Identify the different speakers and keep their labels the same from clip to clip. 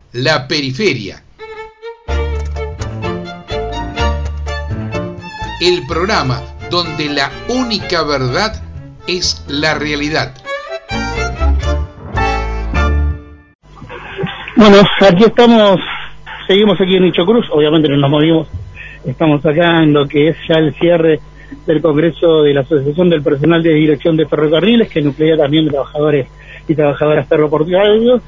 Speaker 1: La Periferia. El programa donde la única verdad es la realidad.
Speaker 2: Bueno, aquí estamos, seguimos aquí en Nicho Cruz, obviamente no nos movimos, estamos acá en lo que es ya el cierre del Congreso de la Asociación del Personal de Dirección de Ferrocarriles, que nuclea también de trabajadores y trabajadoras ferroportuarios,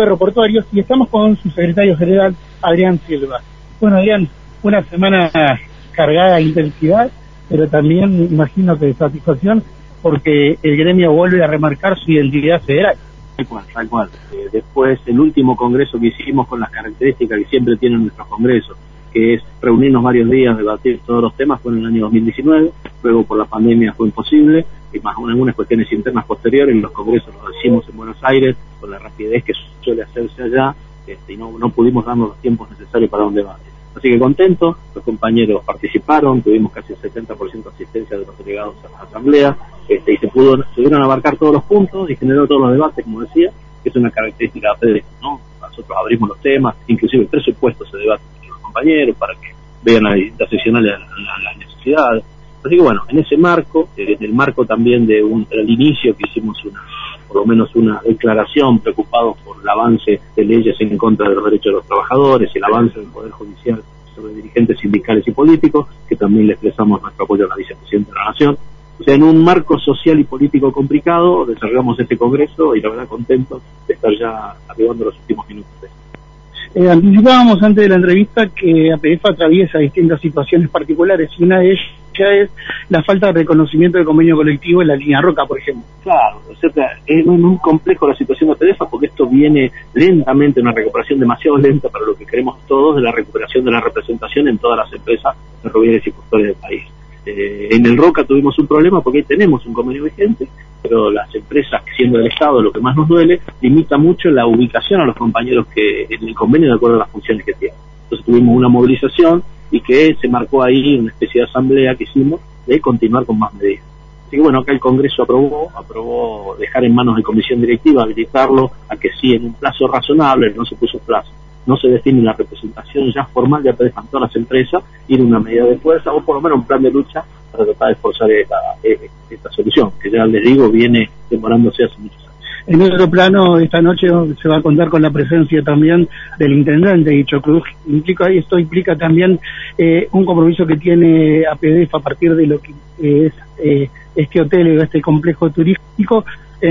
Speaker 2: y estamos con su secretario general, Adrián Silva. Bueno, Adrián, una semana cargada de intensidad, pero también imagino que de satisfacción, porque el gremio vuelve a remarcar su identidad federal.
Speaker 3: Tal cual. Después, el último congreso que hicimos con las características que siempre tienen nuestros congresos, que es reunirnos varios días, debatir todos los temas, fue en el año 2019, luego por la pandemia fue imposible, y más algunas cuestiones internas posteriores, los congresos los hicimos en Buenos Aires, con la rapidez que suele hacerse allá, y no pudimos darnos los tiempos necesarios para un debate. Así que contento, los compañeros participaron, tuvimos casi el 70% de asistencia de los delegados a la asamblea, y se pudieron abarcar todos los puntos y generó todos los debates, como decía, que es una característica de ¿no? Nosotros abrimos los temas, inclusive el presupuesto se debate con los compañeros para que vean las distintas seccionales las necesidades. Así que bueno, en ese marco, en el marco también del inicio que hicimos por lo menos una declaración preocupados por el avance de leyes en contra de los derechos de los trabajadores, el avance del Poder Judicial sobre dirigentes sindicales y políticos, que también le expresamos nuestro apoyo a la vicepresidenta de la Nación. O sea, en un marco social y político complicado, desarrollamos este congreso y la verdad contento de estar ya arribando los últimos minutos de esto.
Speaker 2: Anticipábamos antes de la entrevista que APF atraviesa distintas situaciones particulares y una de ellas es la falta de reconocimiento del convenio colectivo en la línea Roca, por ejemplo.
Speaker 3: Claro, o sea, es muy complejo la situación de APF porque esto viene lentamente, una recuperación demasiado lenta para lo que queremos todos de la recuperación de la representación en todas las empresas ferroviarias y portuarias del país. En el Roca tuvimos un problema porque ahí tenemos un convenio vigente, pero las empresas, siendo del Estado lo que más nos duele, limita mucho la ubicación a los compañeros que en el convenio de acuerdo a las funciones que tienen. Entonces tuvimos una movilización y que se marcó ahí una especie de asamblea que hicimos de continuar con más medidas. Así que bueno, acá el Congreso aprobó dejar en manos de comisión directiva, habilitarlo a que sí en un plazo razonable, no se puso plazo, no se define la representación ya formal de APF en todas las empresas, ir una medida de fuerza o por lo menos un plan de lucha para tratar de esforzar esta solución, que ya les digo viene demorándose hace muchos años.
Speaker 2: En otro plano, esta noche se va a contar con la presencia también del intendente de Nicho Cruz. Esto implica también un compromiso que tiene APF a partir de lo que es este hotel o este complejo turístico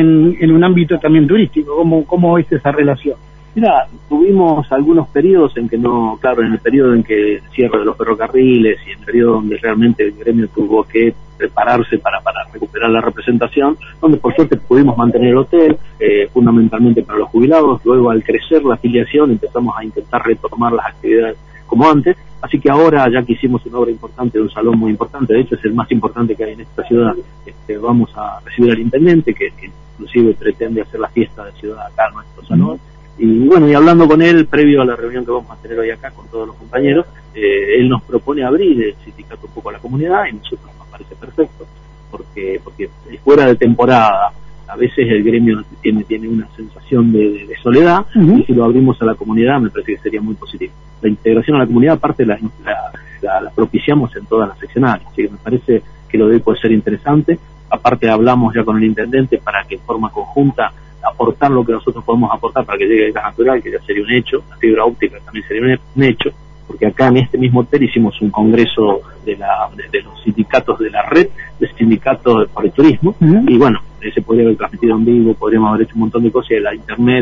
Speaker 2: en un ámbito también turístico. ¿Cómo es esa relación?
Speaker 3: Mira, tuvimos algunos periodos en que no, claro, en el periodo en que el cierre de los ferrocarriles y en el periodo donde realmente el gremio tuvo que prepararse para recuperar la representación, donde por suerte pudimos mantener el hotel, fundamentalmente para los jubilados. Luego, al crecer la afiliación, empezamos a intentar retomar las actividades como antes. Así que ahora, ya que hicimos una obra importante de un salón muy importante, de hecho es el más importante que hay en esta ciudad, vamos a recibir al intendente, que inclusive pretende hacer la fiesta de ciudad acá en nuestro salón. Y bueno, y hablando con él, previo a la reunión que vamos a tener hoy acá con todos los compañeros, él nos propone abrir el sindicato un poco a la comunidad y nosotros nos parece perfecto, porque fuera de temporada, a veces el gremio tiene una sensación de soledad, y si lo abrimos a la comunidad me parece que sería muy positivo. La integración a la comunidad aparte la propiciamos en todas las seccionales, así que me parece que lo de hoy puede ser interesante. Aparte hablamos ya con el intendente para que en forma conjunta aportar lo que nosotros podemos aportar para que llegue el gas natural, que ya sería un hecho, la fibra óptica también sería un hecho, porque acá en este mismo hotel hicimos un congreso de los sindicatos de la red, de sindicatos por el turismo, y bueno, se podría haber transmitido en vivo, podríamos haber hecho un montón de cosas, y la internet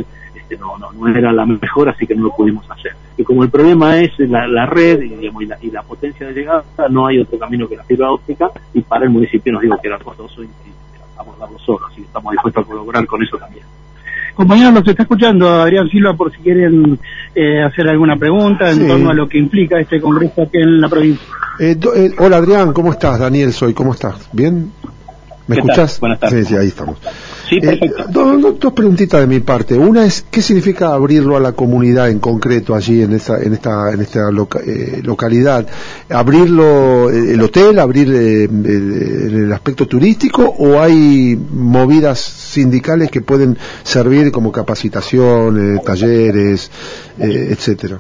Speaker 3: no era la mejor, así que no lo pudimos hacer. Y como el problema es la red y la potencia de llegada, no hay otro camino que la fibra óptica, y para el municipio nos dijo que era costoso y abordarlo solo, así que estamos dispuestos a colaborar con eso también.
Speaker 2: Compañeros, nos está escuchando Adrián Silva por si quieren hacer alguna pregunta en torno a lo que implica este congreso aquí en la provincia.
Speaker 4: Hola Adrián, ¿cómo estás? Daniel soy, ¿cómo estás? ¿Bien? ¿Me escuchás?
Speaker 3: Buenas tardes.
Speaker 4: Sí, ahí estamos.
Speaker 3: Sí, perfecto.
Speaker 4: Dos preguntitas de mi parte. Una es, ¿qué significa abrirlo a la comunidad en concreto allí en esta localidad? ¿Abrirlo el hotel, abrir el aspecto turístico, o hay movidas sindicales que pueden servir como capacitación, talleres, etcétera?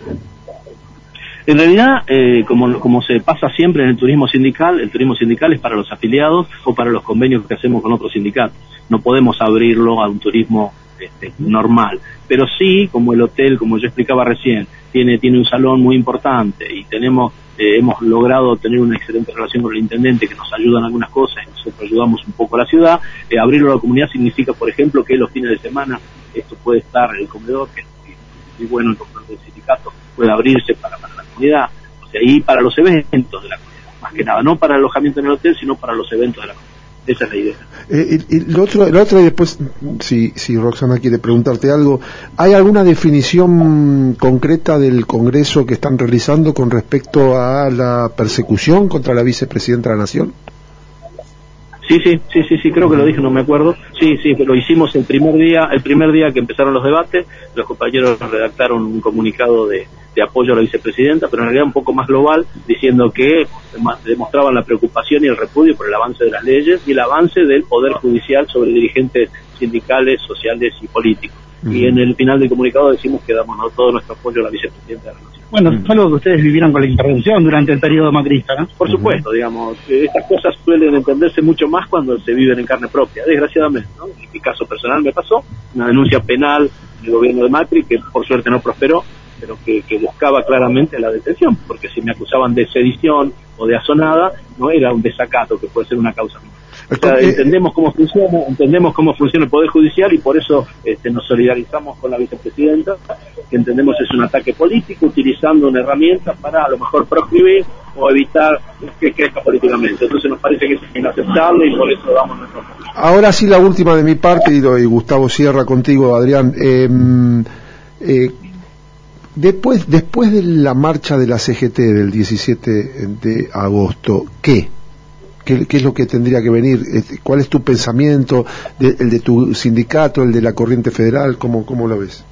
Speaker 3: En realidad, como se pasa siempre en el turismo sindical es para los afiliados o para los convenios que hacemos con otros sindicatos. No podemos abrirlo a un turismo normal, pero sí, como el hotel, como yo explicaba recién, tiene un salón muy importante y hemos logrado tener una excelente relación con el intendente, que nos ayuda en algunas cosas y nosotros ayudamos un poco a la ciudad. Abrirlo a la comunidad significa, por ejemplo, que los fines de semana esto puede estar el comedor, que es muy bueno, el comedor del sindicato puede abrirse para la comunidad, o sea, y para los eventos de la comunidad, más que nada, no para el alojamiento en el hotel, sino para los eventos de la comunidad. Esa es la idea.
Speaker 4: Y lo otro, y después, si Roxana quiere preguntarte algo, ¿hay alguna definición concreta del Congreso que están realizando con respecto a la persecución contra la vicepresidenta de la Nación?
Speaker 3: Sí, creo que lo dije, no me acuerdo. Sí, lo hicimos el primer día que empezaron los debates. Los compañeros redactaron un comunicado de apoyo a la vicepresidenta, pero en realidad un poco más global, diciendo que demostraban la preocupación y el repudio por el avance de las leyes y el avance del Poder Judicial sobre dirigentes sindicales, sociales y políticos. Y en el final del comunicado decimos que damos todo nuestro apoyo a la vicepresidenta de la Nación.
Speaker 2: Bueno, es algo que ustedes vivieron con la intervención durante el periodo macrista, ¿no?
Speaker 3: Por supuesto, digamos, estas cosas suelen entenderse mucho más cuando se viven en carne propia, desgraciadamente, ¿no? En mi caso personal me pasó una denuncia penal del gobierno de Macri, que por suerte no prosperó, pero que buscaba claramente la detención, porque si me acusaban de sedición o de asonada, no era un desacato que puede ser una causa. O sea, entendemos cómo funciona el Poder Judicial y por eso nos solidarizamos con la vicepresidenta, que entendemos es un ataque político utilizando una herramienta para a lo mejor proscribir o evitar que crezca políticamente. Entonces nos parece que es inaceptable y por eso damos nuestro apoyo.
Speaker 4: Ahora sí, la última de mi parte, y Gustavo cierra contigo, Adrián. Después de la marcha de la CGT del 17 de agosto, ¿qué es lo que tendría que venir? ¿Cuál es tu pensamiento, el de tu sindicato, el de la Corriente Federal? ¿Cómo lo ves?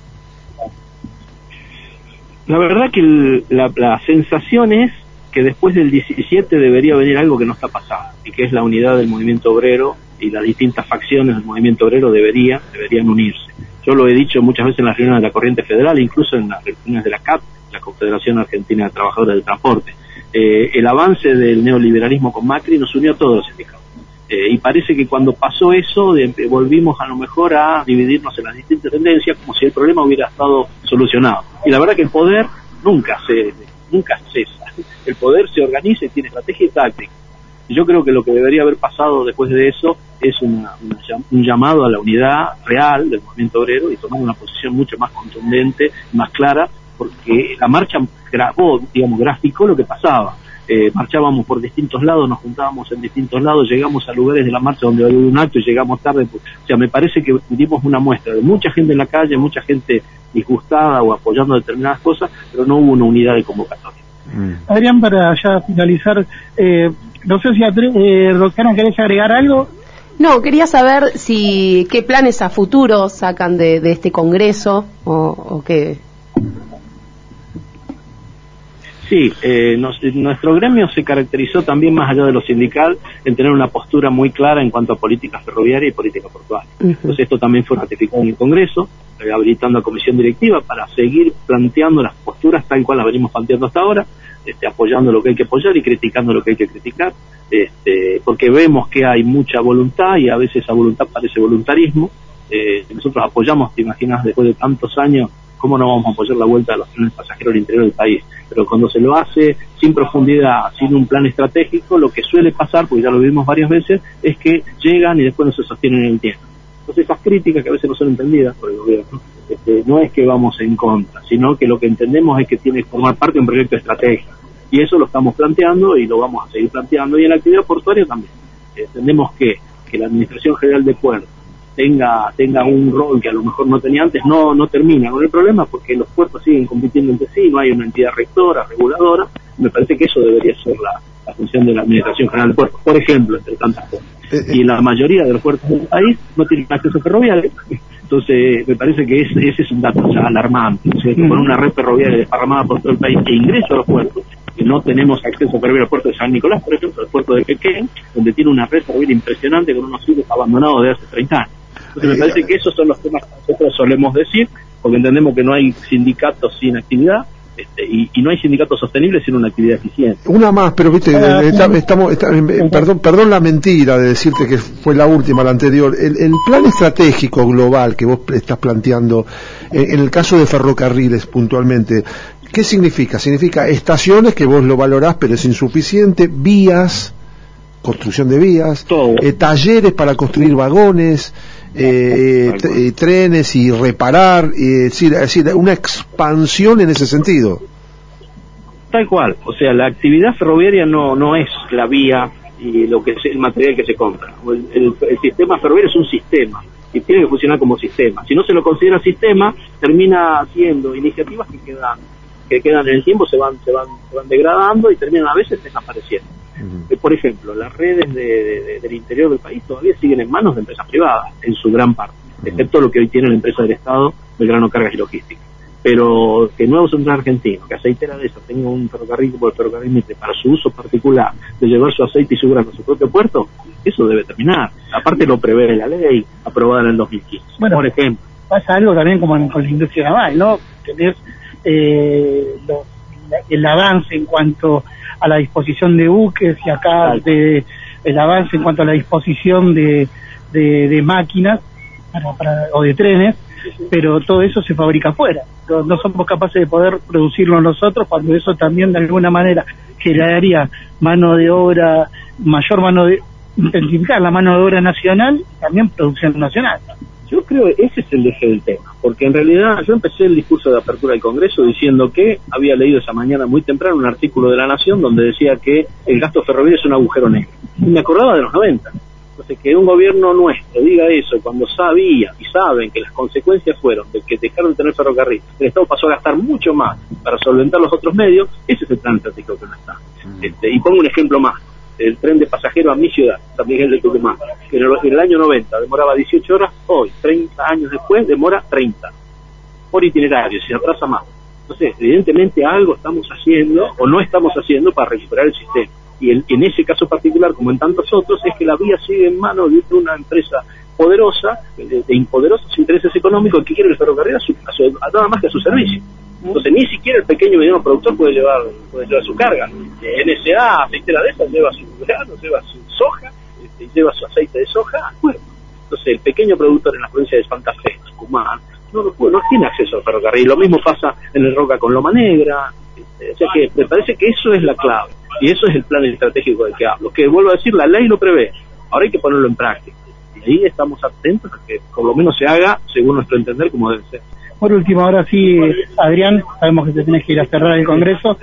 Speaker 3: La verdad que la sensación es que después del 17 debería venir algo que no está pasando, y que es la unidad del movimiento obrero, y las distintas facciones del movimiento obrero deberían unirse. Yo lo he dicho muchas veces en las reuniones de la Corriente Federal, incluso en las reuniones de la CAT, la Confederación Argentina de Trabajadores del Transporte. El avance del neoliberalismo con Macri nos unió a todos los sindicatos. Y parece que cuando pasó eso, volvimos a lo mejor a dividirnos en las distintas tendencias, como si el problema hubiera estado solucionado. Y la verdad que el poder nunca cesa. El poder se organiza y tiene estrategia y táctica. Y yo creo que lo que debería haber pasado después de eso es un llamado a la unidad real del movimiento obrero y tomar una posición mucho más contundente, más clara, porque la marcha graficó lo que pasaba. Marchábamos por distintos lados, nos juntábamos en distintos lados, llegamos a lugares de la marcha donde había un acto y llegamos tarde. O sea, me parece que dimos una muestra de mucha gente en la calle, mucha gente disgustada o apoyando determinadas cosas, pero no hubo una unidad de convocatoria.
Speaker 2: Adrián, para ya finalizar, no sé si Roxana, ¿querés agregar algo?
Speaker 5: No, quería saber qué planes a futuro sacan de este congreso o qué.
Speaker 3: Sí, nuestro gremio se caracterizó también, más allá de lo sindical, en tener una postura muy clara en cuanto a política ferroviaria y política portuaria. Entonces esto también fue ratificado en el Congreso, habilitando a comisión directiva para seguir planteando las posturas tal cual las venimos planteando hasta ahora, apoyando lo que hay que apoyar y criticando lo que hay que criticar, porque vemos que hay mucha voluntad y a veces esa voluntad parece voluntarismo. Nosotros apoyamos, te imaginas, después de tantos años, ¿cómo no vamos a apoyar la vuelta de los trenes pasajeros al interior del país? Pero cuando se lo hace sin profundidad, sin un plan estratégico, lo que suele pasar, porque ya lo vimos varias veces, es que llegan y después no se sostienen en el tiempo. Entonces esas críticas que a veces no son entendidas por el gobierno, no es que vamos en contra, sino que lo que entendemos es que tiene que formar parte de un proyecto estratégico. Y eso lo estamos planteando y lo vamos a seguir planteando. Y en la actividad portuaria también. Entendemos que la Administración General de Puertos tenga un rol que a lo mejor no tenía antes, no termina con el problema, porque los puertos siguen compitiendo entre sí, no hay una entidad rectora, reguladora. Me parece que eso debería ser la función de la Administración General de Puertos, por ejemplo, entre tantas cosas. Y la mayoría de los puertos del país no tienen acceso ferroviario. Entonces, me parece que ese es un dato ya alarmante, ¿no es cierto? Con una red ferroviaria desparramada por todo el país e ingreso a los puertos, que no tenemos acceso ferroviario al puerto de San Nicolás, por ejemplo, al puerto de Quequén, donde tiene una red ferroviaria impresionante con unos hilos abandonados de hace 30 años. Entonces, me parece que esos son los temas que nosotros solemos decir, porque entendemos que no hay sindicatos sin actividad, y no hay sindicatos sostenibles sin una actividad eficiente.
Speaker 4: Una más, pero viste, perdón la mentira de decirte que fue la última, la anterior. El plan estratégico global que vos estás planteando, en el caso de ferrocarriles puntualmente, ¿qué significa? Significa estaciones, que vos lo valorás, pero es insuficiente, vías, construcción de vías, talleres para construir vagones, trenes y reparar, es decir, una expansión en ese sentido.
Speaker 3: Tal cual, o sea, la actividad ferroviaria no es la vía y lo que es el material que se compra. El sistema ferroviario es un sistema y tiene que funcionar como sistema. Si no se lo considera sistema, termina siendo iniciativas que quedan en el tiempo, se van degradando y terminan a veces desapareciendo. Por ejemplo, las redes del interior del país todavía siguen en manos de empresas privadas, en su gran parte, excepto lo que hoy tiene la empresa del Estado, Belgrano Cargas y Logística. Pero que Nuevo Central Argentino, que Aceitera de eso, tenga un ferrocarril como el ferrocarril Mitre para su uso particular, de llevar su aceite y su grano a su propio puerto, eso debe terminar. Aparte lo prevé la ley aprobada en el 2015. Bueno, por ejemplo.
Speaker 2: Pasa algo también como con la industria naval, ¿no? Tenés el avance en cuanto a la disposición de buques y acá el avance en cuanto a la disposición de máquinas o de trenes, pero todo eso se fabrica afuera. No somos capaces de poder producirlo nosotros, cuando eso también de alguna manera generaría intensificar la mano de obra nacional y también producción nacional.
Speaker 3: Yo creo que ese es el eje del tema, porque en realidad yo empecé el discurso de apertura del Congreso diciendo que había leído esa mañana muy temprano un artículo de La Nación donde decía que el gasto ferroviario es un agujero negro. Y me acordaba de los 90. Entonces, que un gobierno nuestro diga eso cuando sabía y saben que las consecuencias fueron de que dejaron de tener ferrocarril, el Estado pasó a gastar mucho más para solventar los otros medios, ese es el plan estratégico que no está. Y pongo un ejemplo más. El tren de pasajeros a mi ciudad, San Miguel de Tucumán, que en el año 90 demoraba 18 horas, hoy, 30 años después, demora 30 por itinerario, se atrasa más. Entonces, evidentemente algo estamos haciendo o no estamos haciendo para recuperar el sistema. Y en ese caso particular, como en tantos otros, es que la vía sigue en manos de una empresa poderosa, de poderosos intereses económicos que quiere el ferrocarril nada más que a su servicio. Entonces ni siquiera el pequeño y mediano productor puede llevar su carga. NSA, Aceitera de esa, lleva su grano, lleva su soja, lleva su aceite de soja al puerto. Entonces el pequeño productor en la provincia de Santa Fe, Tucumán, no tiene acceso al ferrocarril. Lo mismo pasa en el Roca con Loma Negra. O sea que me parece que eso es la clave y eso es el plan estratégico del que hablo, que vuelvo a decir, la ley lo prevé, ahora hay que ponerlo en práctica y ahí estamos atentos a que por lo menos se haga según nuestro entender como debe ser.
Speaker 2: Por último, ahora sí, Adrián, sabemos que te tenés que ir a cerrar el Congreso.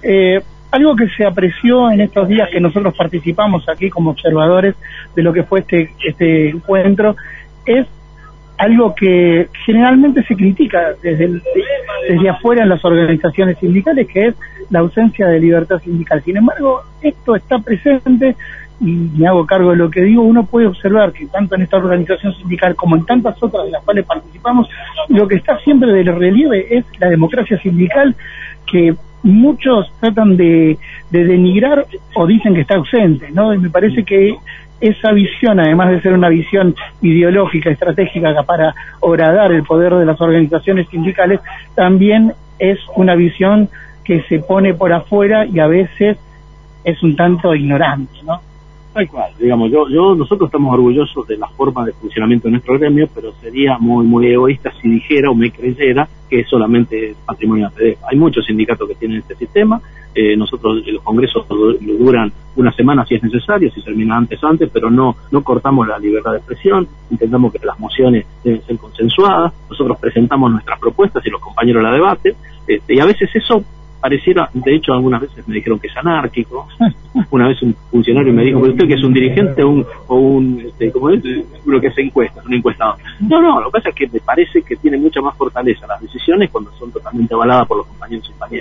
Speaker 2: Algo que se apreció en estos días que nosotros participamos aquí como observadores de lo que fue este encuentro es algo que generalmente se critica desde afuera en las organizaciones sindicales, que es la ausencia de libertad sindical. Sin embargo, esto está presente y me hago cargo de lo que digo. Uno puede observar que tanto en esta organización sindical como en tantas otras de las cuales participamos, lo que está siempre de relieve es la democracia sindical, que muchos tratan de denigrar o dicen que está ausente, ¿no? Y me parece que esa visión, además de ser una visión ideológica, estratégica para horadar el poder de las organizaciones sindicales, también es una visión que se pone por afuera y a veces es un tanto ignorante, ¿no?
Speaker 3: Tal cual, digamos, nosotros estamos orgullosos de la forma de funcionamiento de nuestro gremio, pero sería muy egoísta si dijera o me creyera que es solamente patrimonio de ATD. Hay muchos sindicatos que tienen este sistema, nosotros los congresos lo duran una semana si es necesario, si se termina antes, pero no cortamos la libertad de expresión, intentamos que las mociones deben ser consensuadas, nosotros presentamos nuestras propuestas y los compañeros la debaten, y a veces eso pareciera, de hecho algunas veces me dijeron que es anárquico. Una vez un funcionario me dijo, ¿pero usted que es un dirigente o un ¿cómo es? Uno que se encuesta, un encuestador? No, lo que pasa es que me parece que tiene mucha más fortaleza las decisiones cuando son totalmente avaladas por los compañeros y compañeras.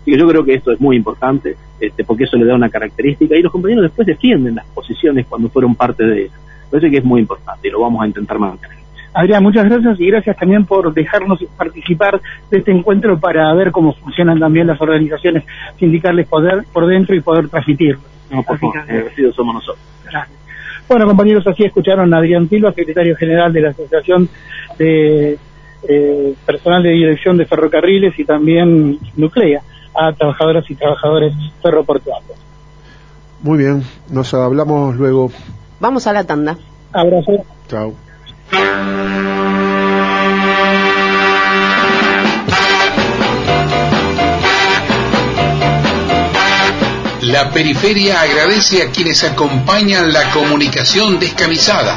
Speaker 3: Así que yo creo que esto es muy importante, porque eso le da una característica, y los compañeros después defienden las posiciones cuando fueron parte de ellas. Parece que es muy importante y lo vamos a intentar mantener.
Speaker 2: Adrián, muchas gracias, y gracias también por dejarnos participar de este encuentro para ver cómo funcionan también las organizaciones sindicales por dentro y poder transmitirlo.
Speaker 3: No, por favor, agradecidos somos nosotros.
Speaker 2: Gracias. Bueno, compañeros, así escucharon a Adrián Silva, secretario general de la Asociación de Personal de Dirección de Ferrocarriles, y también nuclea a trabajadoras y trabajadores ferroportuarios.
Speaker 4: Muy bien, nos hablamos luego.
Speaker 5: Vamos a la tanda.
Speaker 2: Abrazo.
Speaker 4: Chao.
Speaker 1: La periferia agradece a quienes acompañan la comunicación descamisada.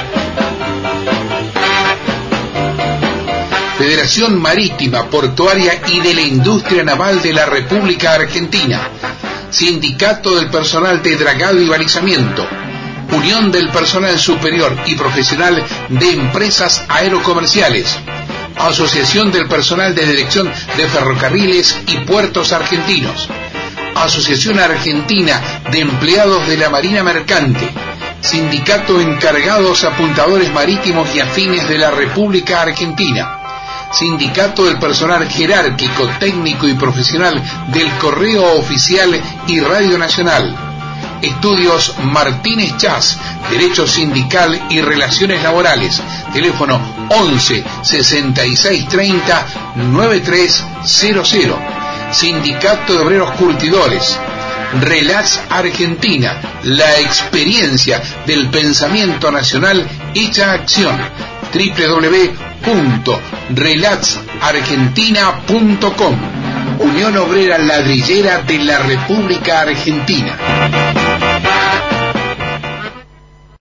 Speaker 1: Federación Marítima, Portuaria y de la Industria Naval de la República Argentina. Sindicato del Personal de Dragado y Balizamiento. Unión del Personal Superior y Profesional de Empresas Aerocomerciales. Asociación del Personal de Dirección de Ferrocarriles y Puertos Argentinos. Asociación Argentina de Empleados de la Marina Mercante. Sindicato Encargados Apuntadores Marítimos y Afines de la República Argentina. Sindicato del Personal Jerárquico, Técnico y Profesional del Correo Oficial y Radio Nacional. Estudios Martínez Chas, Derecho Sindical y Relaciones Laborales. Teléfono 11 66 30 9300. Sindicato de Obreros Curtidores. Relax Argentina, la experiencia del pensamiento nacional hecha acción. www.relaxargentina.com. Unión Obrera Ladrillera de la República Argentina.